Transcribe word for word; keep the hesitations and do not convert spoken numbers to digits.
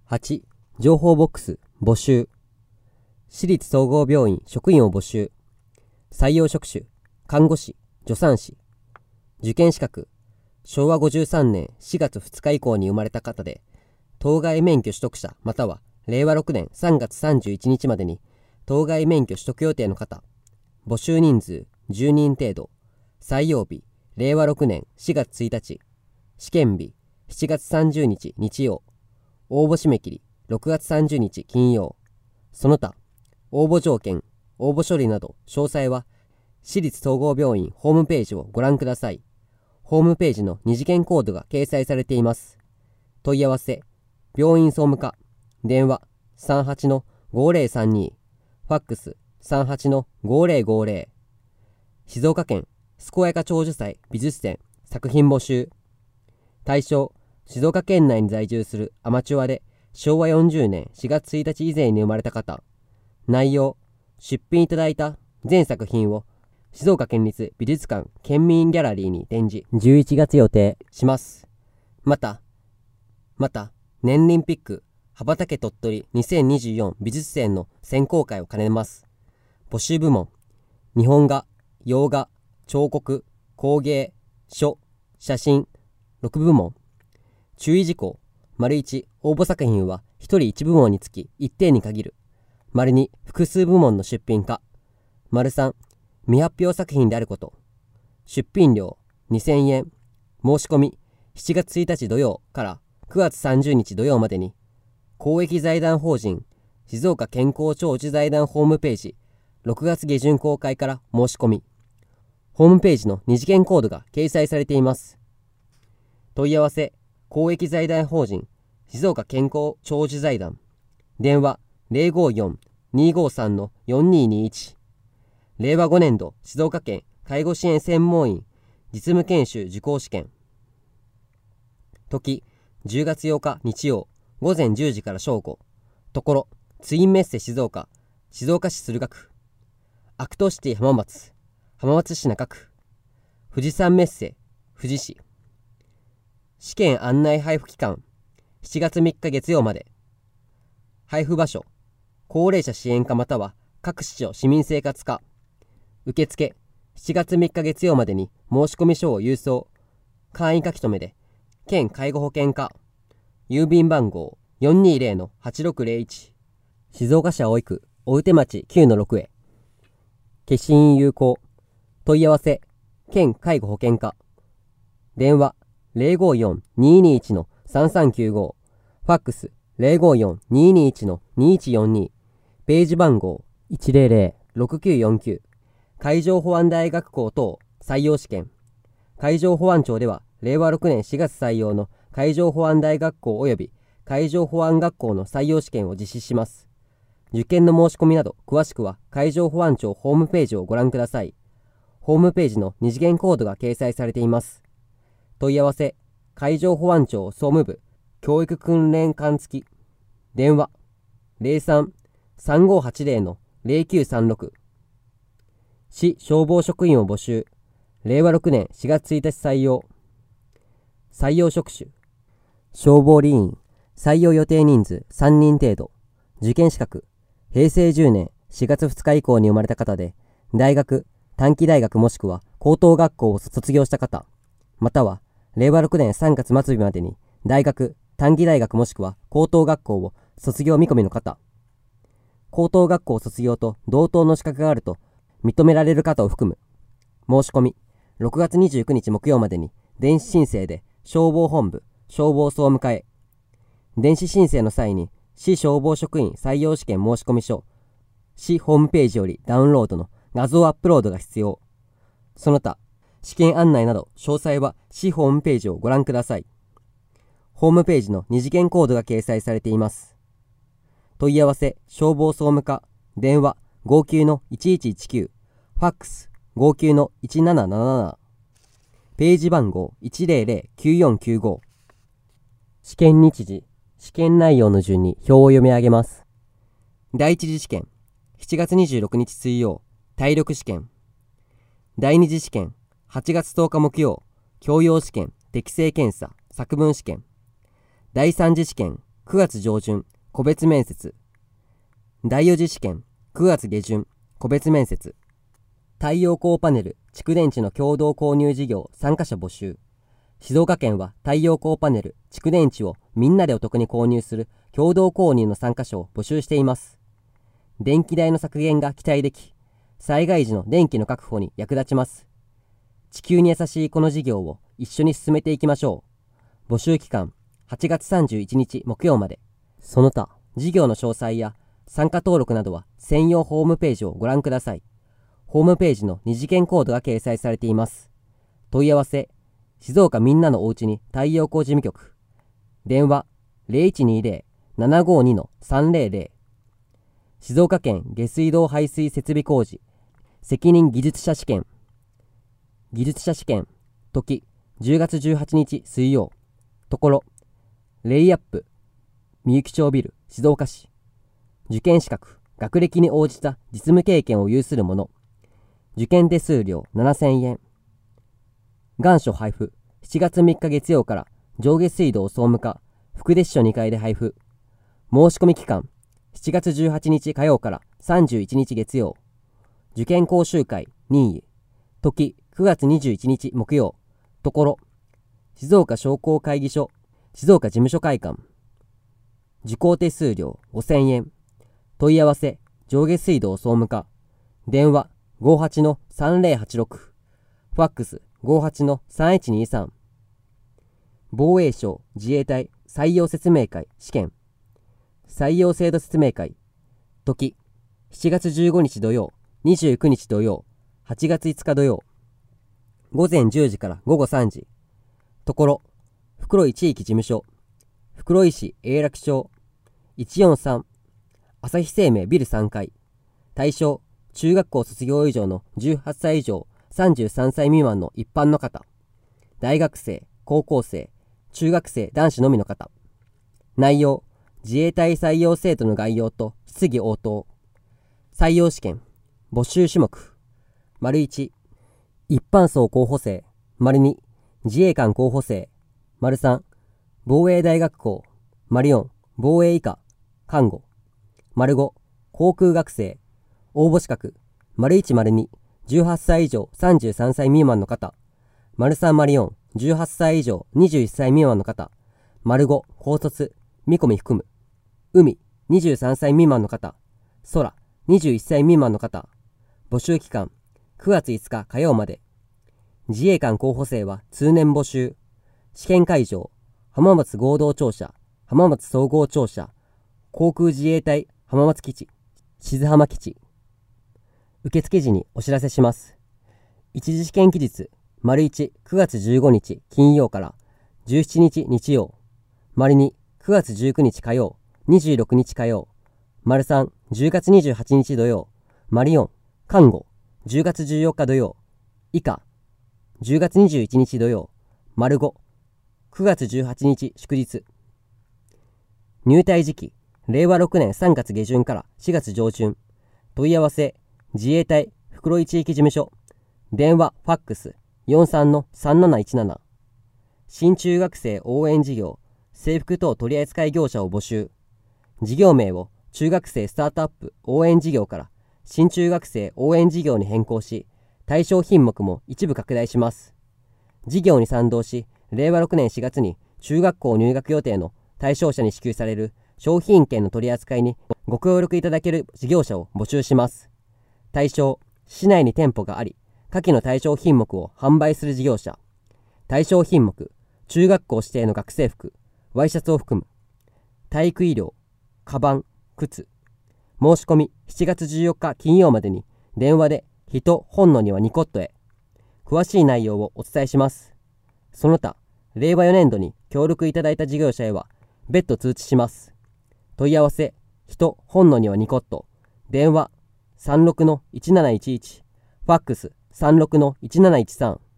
はち. 情報ボックス募集。私立総合病院職員を募集。採用職種看護師、助産師。受験資格しょうわごじゅうさんねんしがつふつか以降に生まれた方で、当該免許取得者またはれいわろくねんさんがつさんじゅういちにちまでに当該免許取得予定の方。募集人数じゅうにん程度。採用日れいわろくねんしがつついたち。試験日しちがつさんじゅうにち日曜。応募締め切りろくがつさんじゅうにち金曜。その他応募条件、応募処理など詳細は私立総合病院ホームページをご覧ください。ホームページの二次元コードが掲載されています。問い合わせ病院総務課。電話 さんはちのごぜろさんに。ファックス さんはちのごぜろごぜろ。静岡県健やか長寿祭美術展作品募集。対象静岡県内に在住するアマチュアでしょうわよんじゅうねんしがつついたち以前に生まれた方。内容出品いただいた全作品を静岡県立美術館県民ギャラリーに展示じゅういちがつ予定します。またまた年輪ピック羽ばたけ鳥取にせんにじゅうよん美術展の選考会を兼ねます。募集部門日本画、洋画、彫刻、工芸、書、写真ろくぶもん。注意事項丸いち応募作品はひとりいちぶもんにつきいってんに限る。丸に複数部門の出品か。丸さん未発表作品であること。出品料にせんえん。申し込みしちがつついたち土曜からくがつさんじゅうにち土曜までに公益財団法人静岡健康長寿財団ホームページろくがつげじゅん公開から申し込み。ホームページの二次元コードが掲載されています。問い合わせ公益財団法人静岡健康長寿財団。電話 ぜろごよん にごさん よんににいち。れいわごねんど静岡県介護支援専門員実務研修受講試験。時じゅうがつようか日曜ごぜんじゅうじから正午。ところツインメッセ静岡静岡市駿河区。アクトシティ浜松浜松市中区。富士山メッセ富士市。試験案内配布期間しちがつみっか月曜まで。配布場所高齢者支援課または各市町市民生活課。受付しちがつみっか月曜までに申込書を郵送。簡易書き留めで県介護保険課。郵便番号 よんにーぜろのはちろくぜろいち。静岡市葵区大手町 きゅうのろく へ。消印有効。問い合わせ県介護保険課。電話ぜろごよん にーにーいち のさんさんきゅうご。ファックスぜろごよん にーにーいち のにいちよんに。ページ番号いちぜろぜろろくきゅうよんきゅう。海上保安大学校等採用試験。海上保安庁ではれいわろくねんしがつ採用の海上保安大学校及び海上保安学校の採用試験を実施します。受験の申し込みなど詳しくは海上保安庁ホームページをご覧ください。ホームページの二次元コードが掲載されています。問い合わせ海上保安庁総務部教育訓練官付き。電話 ぜろさん さんごはちぜろ のぜろきゅうさんろく。市消防職員を募集。れいわろくねんしがつついたち採用。採用職種消防理員。採用予定人数さんにん程度。受験資格へいせいじゅうねんしがつふつか以降に生まれた方で、大学短期大学もしくは高等学校を卒業した方、またはれいわろくねんさんがつ末日までに大学短期大学もしくは高等学校を卒業見込みの方。高等学校卒業と同等の資格があると認められる方を含む。申し込みろくがつにじゅうくにち木曜までに電子申請で消防本部消防総務課へ。電子申請の際に市消防職員採用試験申込書市ホームページよりダウンロードの画像アップロードが必要。その他試験案内など詳細は市ホームページをご覧ください。ホームページの二次元コードが掲載されています。問い合わせ消防総務課。電話ごきゅうのいちいちいちきゅう。ファックスごきゅうのいちななななな。ページ番号いちぜろぜろきゅうよんきゅうご。試験日時試験内容の順に表を読み上げます。第一次試験しちがつにじゅうろくにち水曜体力試験。第二次試験はちがつとおか木曜教養試験適性検査作文試験。第三次試験くがつ上旬個別面接。第四次試験くがつ下旬個別面接。太陽光パネル蓄電池の共同購入事業参加者募集。静岡県は太陽光パネル蓄電池をみんなでお得に購入する共同購入の参加者を募集しています。電気代の削減が期待でき、災害時の電気の確保に役立ちます。地球に優しいこの事業を一緒に進めていきましょう。募集期間はちがつさんじゅういちにち木曜まで。その他、事業の詳細や参加登録などは専用ホームページをご覧ください。ホームページの二次元コードが掲載されています。問い合わせ、静岡みんなのおうちに太陽光事務局。電話 ゼロいちにゼロ ななごに さんゼロゼロ。静岡県下水道排水設備工事責任技術者試験。技術者試験時じゅうがつじゅうはちにち水曜。ところレイアップみゆき町ビル静岡市。受験資格学歴に応じた実務経験を有する者。受験手数料ななせんえん。願書配布しちがつみっか月曜から上下水道総務課福出支所にかいで配布。申し込み期間しちがつじゅうはちにち火曜からさんじゅういちにち月曜。受験講習会任意時くがつにじゅういちにち木曜。ところ静岡商工会議所静岡事務所会館。受講手数料ごせんえん。問い合わせ上下水道総務課。電話 ごーはちのさんゼロはちろく。ファックス ごーはちのさんいちにさん。防衛省自衛隊採用説明会試験。採用制度説明会時しちがつじゅうごにち土曜にじゅうくにち土曜はちがついつか土曜。午前じゅうじから午後さんじ。ところ袋井地域事務所袋井市永楽町いちよんさん。朝日生命ビルさんかい。対象中学校卒業以上のじゅうはっさい以上さんじゅうさんさい未満の一般の方。大学生高校生中学生男子のみの方。内容自衛隊採用制度の概要と質疑応答。採用試験募集種目丸いち一般層候補生丸に自衛官候補生丸さん防衛大学校丸よん防衛医科看護丸ご航空学生。応募資格丸いち丸にじゅうはっさい以上さんじゅうさんさい未満の方丸さん丸よんじゅうはっさい以上にじゅういっさい未満の方丸ご高卒見込み含む海にじゅうさんさい未満の方空にじゅういっさい未満の方。募集期間くがついつか火曜まで。自衛官候補生は通年募集。試験会場浜松合同庁舎浜松総合庁舎航空自衛隊浜松基地静浜基地。受付時にお知らせします。一次試験期日丸いちくがつじゅうごにち金曜からじゅうしちにち日曜。丸にくがつじゅうくにち火曜にじゅうろくにち火曜。丸さんじゅうがつにじゅうはちにち土曜。丸よん看護じゅうがつじゅうよっか土曜。以下じゅうがつにじゅういちにち土曜。丸ごくがつじゅうはちにち祝日。入隊時期れいわろくねんさんがつげじゅんからしがつ上旬。問い合わせ自衛隊袋井地域事務所。電話ファックス よんさんのさんなないちなな。新中学生応援事業制服等取扱業者を募集。事業名を中学生スタートアップ応援事業から新中学生応援事業に変更し、対象品目も一部拡大します。事業に賛同しれいわろくねんしがつに中学校入学予定の対象者に支給される商品券の取り扱いにご協力いただける事業者を募集します。対象市内に店舗があり下記の対象品目を販売する事業者。対象品目中学校指定の学生服ワイシャツを含む。体育医療カバン靴。申し込みしちがつじゅうよっか金曜までに電話で人本のにはニコットへ。詳しい内容をお伝えします。その他れいわよねんどに協力いただいた事業者へは別途通知します。問い合わせ人本のにはニコット。電話 さんろくのいちなないちいち。ファックス さんろくのいちなないちさん。